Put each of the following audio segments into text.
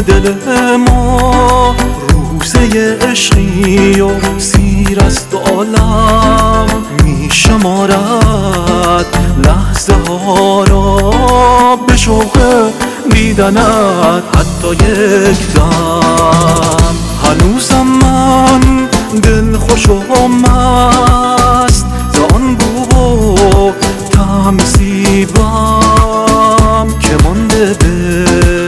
دل ما روزه عشقی و سیر است عالم می شمارد لحظه ها را به شوق دیدنت حتی یک دم. هنوزم من دل خوش و مست زان بو و طعم سیبم که مانده به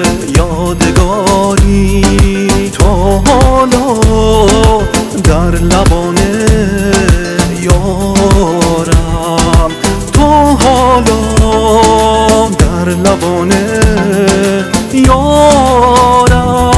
یادگاری تا حالا در لبان یارم، تا حالا در لبان یارم.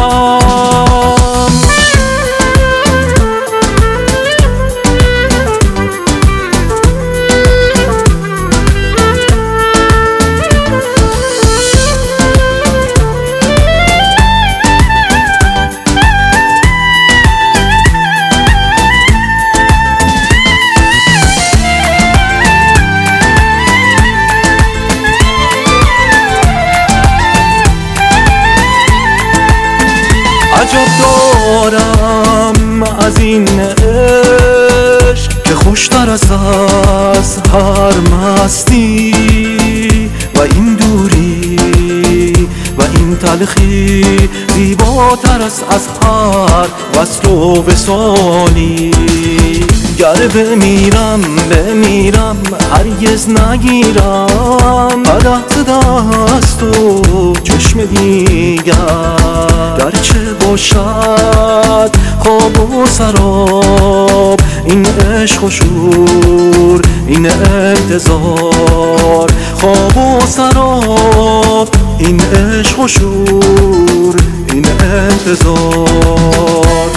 عجب دارم از این عشق که خوشتر است از هر مستی و این دوری و این تلخی زیباتر است از هر وصل و وصالی. گر بمیرم هرگز نگیرم قدح ز دست و چشم دیگر. گرچه باشد خواب و سراب این عشق و شور این انتظار، خواب و سراب این عشق و شور این انتظار.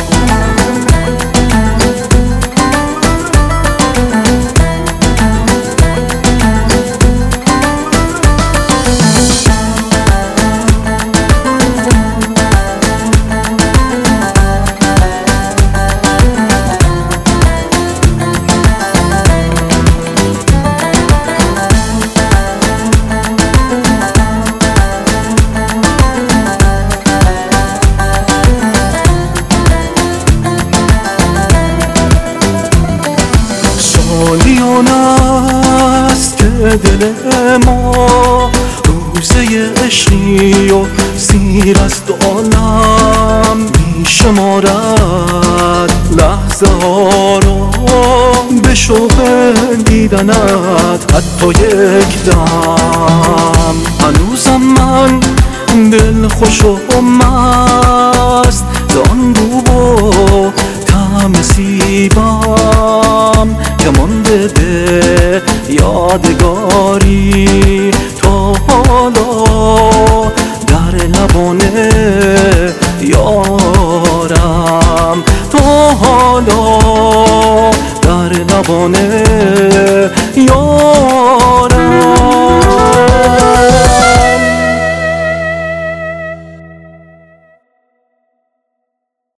سالیان است که دل ما روزه عشقی و سیر است عالم می شمارد لحظه ها را به شوق دیدنت حتی یک دم. هنوزم من دل خوش و مست زان بو و طعم سیبم که مانده به یادگاری تا حالا در لبان یارم، تا حالا در لبان